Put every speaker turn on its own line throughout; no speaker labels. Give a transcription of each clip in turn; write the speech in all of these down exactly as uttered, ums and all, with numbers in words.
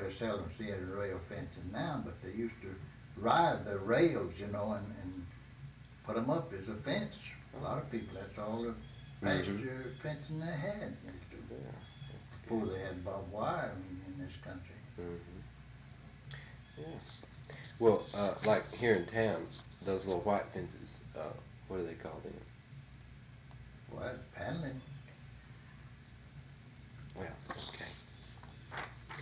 very seldom see any rail fencing now, but they used to ride the rails, you know, and, and put them up as a fence. A lot of people, that's all the pasture mm-hmm. fencing they had. Used to,
yeah,
before they had barbed wire in, in this country.
Mm-hmm. Yeah. Well, uh, like here in town, those little white fences, uh, what do they call them?
Well, paneling.
Well, okay.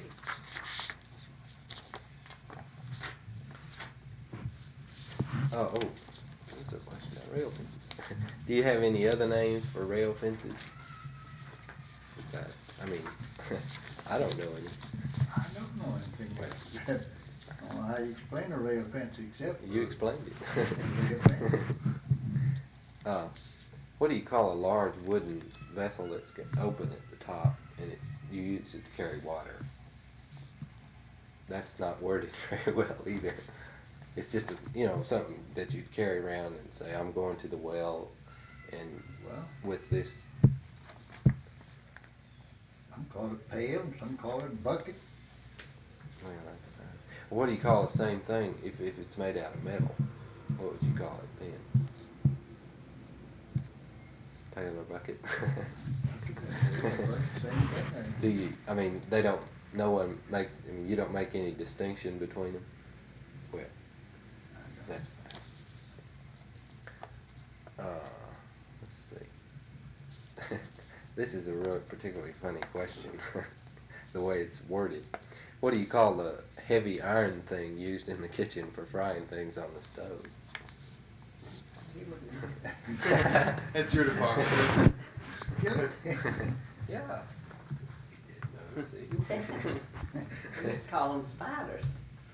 Oh, oh, this is a question about rail fences. Do you have any other names for rail fences? Besides, I mean, I don't know any.
I don't know anything about it. I don't know how you explain a rail fence except
you explained it. uh, what do you call a large wooden vessel that's open at the top and it's you use it to carry water? That's not worded very well either. It's just a, you know, something that you'd carry around and say, I'm going to the well, and
well,
with this.
Some call it pail, some call it bucket.
Well, that's fine. What do you call the same thing if, if it's made out of metal? What would you call it then? Pail or bucket? Do you, I mean, they don't, no one makes, I mean, you don't make any distinction between them? Well, that's fine. Uh, let's see. This is a real particularly funny question, the way it's worded. What do you call the heavy iron thing used in the kitchen for frying things on the stove?
It's your department.
Yeah.
We used to call them spiders.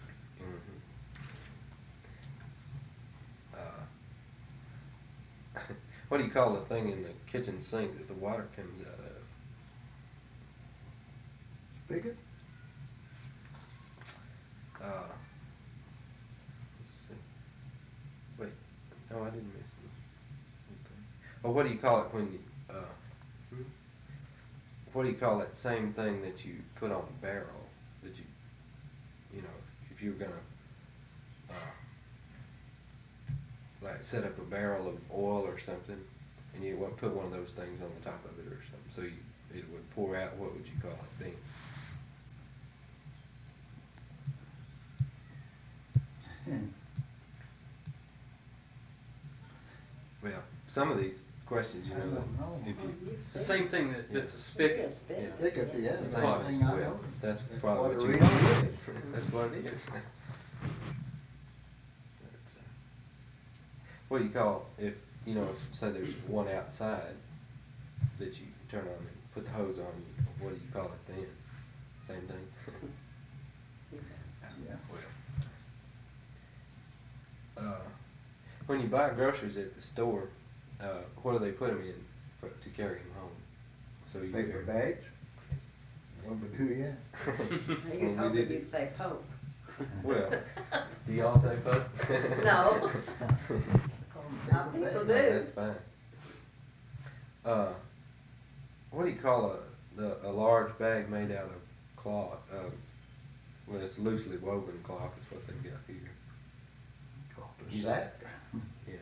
What do you call the thing in the kitchen sink that the water comes out of?
Spigot?
Uh, let's see. Wait, no, I didn't miss anything. Oh, what do you call it when you, uh, hmm? what do you call that same thing that you put on a barrel? That you, you know, if you were gonna, uh, like set up a barrel of oil or something, and you would put one of those things on the top of it or something, so you, it would pour out. What would you call it then? Well, some of these questions, you know,
know.
if you,
It's the same thing that, that's a spigot.
Spigot, yeah,
it's the
that's
same
the thing I
well,
know.
that's
That's
probably
what
what
a
you
reel
call
is.
it. That's what it is. What do you call if you know, if, say there's one outside that you turn on and put the hose on? What do you call it then? Same thing.
Yeah.
Uh, when you buy groceries at the store, uh, what do they put them in for, to carry them home? So you
Paper bags? What would do you?
I was
Well, we
hoping
did
you'd
it.
say Pope.
Well, do y'all say Pope?
No. Now
Paper
people
bag.
do.
That's fine. Uh, what do you call a the a large bag made out of cloth? Uh, well, it's loosely woven cloth is what they've got here.
Called a
You-
sack.
Yeah.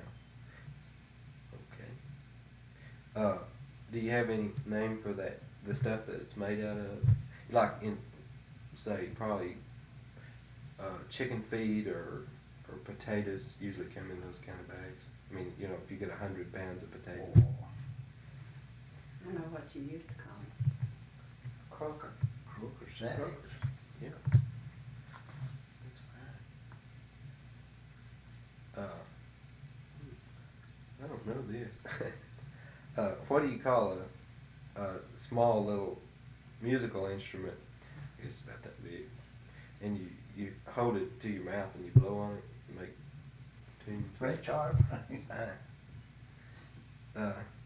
Okay. Uh, do you have any name for that? The stuff that it's made out of, like in, say, probably uh, chicken feed or or potatoes usually come in those kind of bags. I mean, you know, if you get a hundred pounds of potatoes.
Oh,
I know what you used to call them. Croaker.
croaker sacks.
Yeah. That's fine. Uh, I don't know this. uh, what do you call a, a small little musical instrument? I guess it's about that big. And you, you hold it to your mouth and you blow on it and make tunes.
French harp.
Uh,